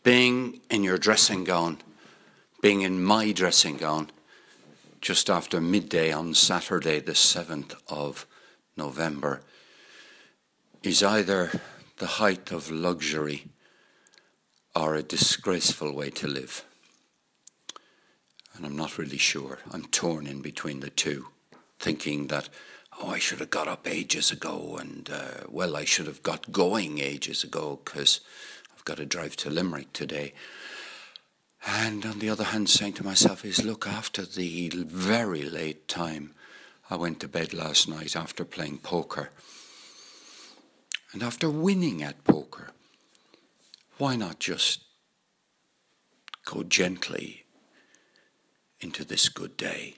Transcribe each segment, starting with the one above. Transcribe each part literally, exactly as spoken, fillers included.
being in your dressing gown, being in my dressing gown, just after midday on Saturday, the seventh of November, is either the height of luxury or a disgraceful way to live. And I'm not really sure. I'm torn in between the two, thinking that, oh, I should have got up ages ago, and, uh, well, I should have got going ages ago, because I've got to drive to Limerick today. And on the other hand, saying to myself is, look, after the very late time I went to bed last night after playing poker, and after winning at poker, why not just go gently into this good day?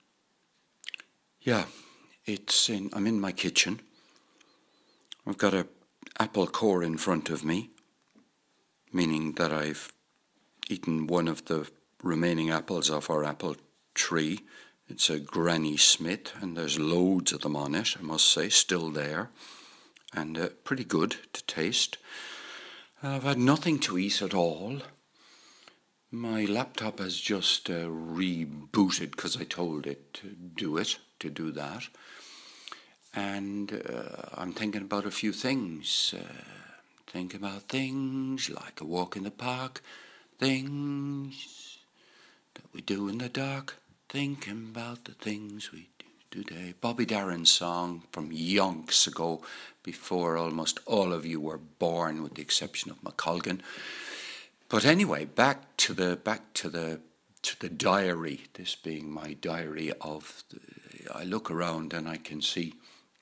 Yeah, it's in. I'm in my kitchen. I've got a apple core in front of me, meaning that I've eaten one of the remaining apples off our apple tree. It's a Granny Smith, and there's loads of them on it, I must say, still there, and uh, pretty good to taste. I've had nothing to eat at all. My laptop has just uh, rebooted because I told it to do it, to do that. And uh, I'm thinking about a few things. Uh, thinking about things like a walk in the park, things that we do in the dark, thinking about the things we do today. Bobby Darin's song from yonks ago, before almost all of you were born, with the exception of McColgan. But anyway, back to the back to the to the diary. This being my diary of, the, I look around and I can see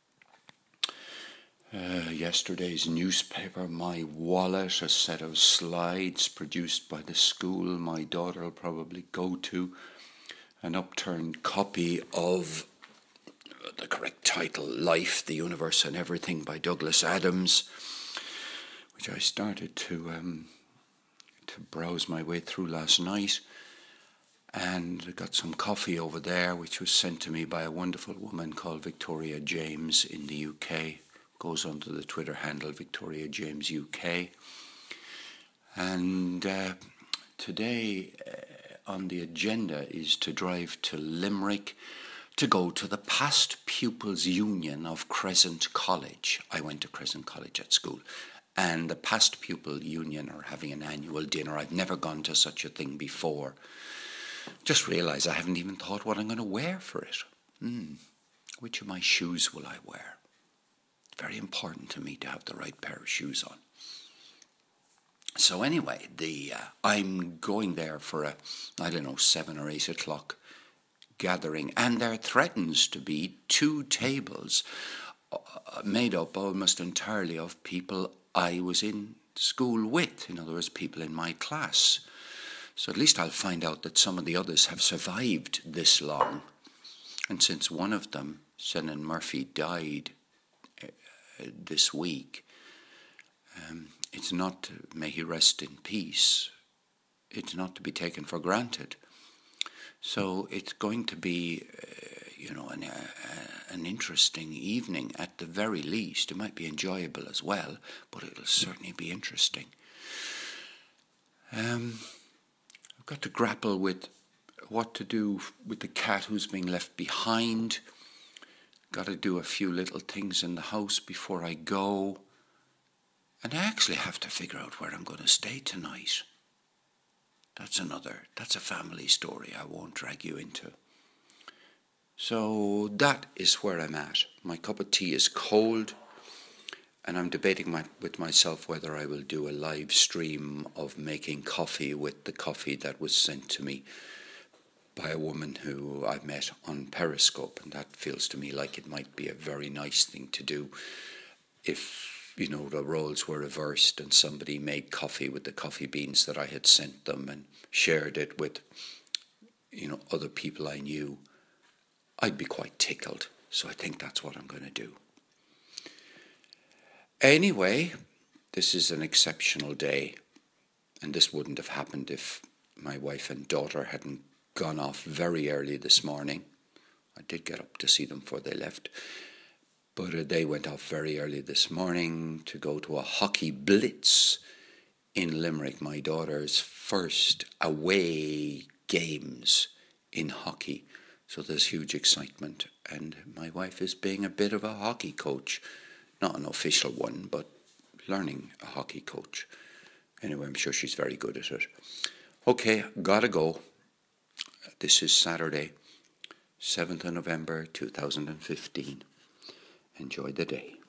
uh, yesterday's newspaper, my wallet, a set of slides produced by the school my daughter will probably go to, an upturned copy of the correct title, Life, the Universe and Everything by Douglas Adams, which I started to um, to browse my way through last night. And I got some coffee over there, which was sent to me by a wonderful woman called Victoria James in the U K. Goes under the Twitter handle Victoria James U K. And uh, today uh, on the agenda is to drive to Limerick to go to the Past Pupils Union of Crescent College. I went to Crescent College at school. And the Past Pupil Union are having an annual dinner. I've never gone to such a thing before. Just realised I haven't even thought what I'm going to wear for it. Hmm. Which of my shoes will I wear? Very important to me to have the right pair of shoes on. So anyway, the uh, I'm going there for a, I don't know, seven or eight o'clock gathering, and there threatens to be two tables uh, made up almost entirely of people I was in school with, in other words, people in my class. So at least I'll find out that some of the others have survived this long. And since one of them, Senan Murphy, died uh, this week, um, it's not, may he rest in peace, it's not to be taken for granted. So it's going to be, uh, you know, an, uh, an interesting evening at the very least. It might be enjoyable as well, but it'll certainly be interesting. Um, I've got to grapple with what to do with the cat who's being left behind. Got to do a few little things in the house before I go. And I actually have to figure out where I'm going to stay tonight. That's another, that's a family story I won't drag you into. So that is where I'm at. My cup of tea is cold, and I'm debating my, with myself whether I will do a live stream of making coffee with the coffee that was sent to me by a woman who I met on Periscope, and that feels to me like it might be a very nice thing to do if, you know, the roles were reversed and somebody made coffee with the coffee beans that I had sent them and shared it with, you know, other people I knew. I'd be quite tickled, so I think that's what I'm going to do. Anyway, this is an exceptional day, and this wouldn't have happened if my wife and daughter hadn't gone off very early this morning. I did get up to see them before they left, but uh, they went off very early this morning to go to a hockey blitz in Limerick, my daughter's first away games in hockey. So there's huge excitement, and my wife is being a bit of a hockey coach. Not an official one, but learning a hockey coach. Anyway, I'm sure she's very good at it. Okay, gotta go. This is Saturday, seventh of November two thousand fifteen. Enjoy the day.